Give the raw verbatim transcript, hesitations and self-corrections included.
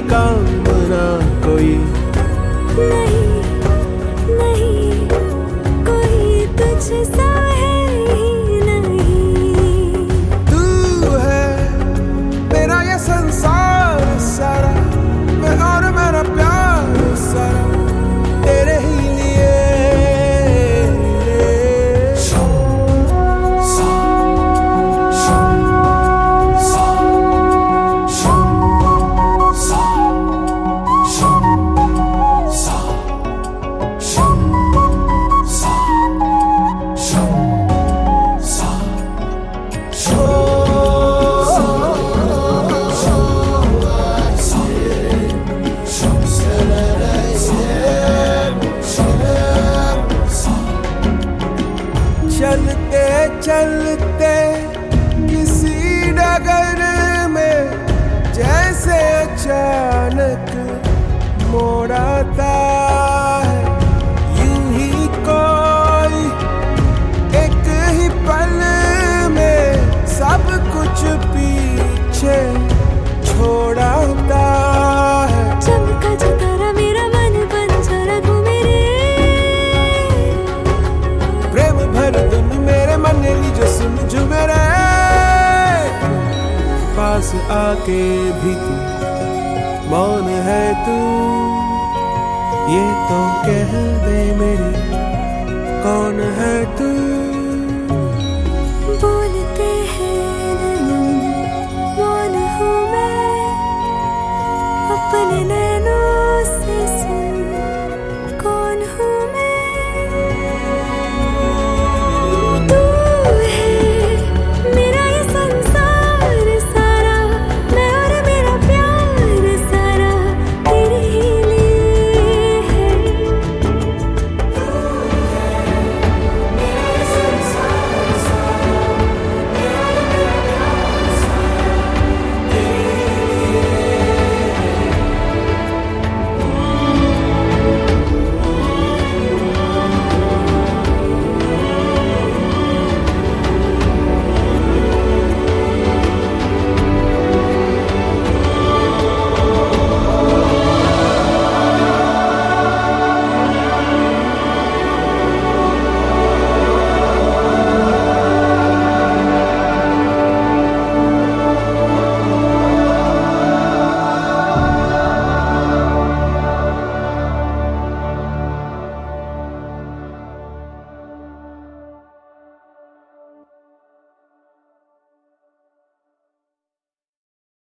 काम ना कोई। नहीं नहीं कोई तुझसा है ही नहीं। तू है मेरा ये संसार सारा, मैं और मेरा प्यार सारा तेरे ही लिए। चलते चलते किसी डगर में जैसे अचानक मोड़ आता है, यूं ही कोई एक ही पल में सब कुछ पीछे छोड़ाता है। चमका जो तारा मेरा मन बंजर घूमे रे, प्रेम भर धुन मेरे मन लीजो सुन झूमे रे। पास आके भी तू मौन है तू, ये तो कह दे मेरी कौन है तू।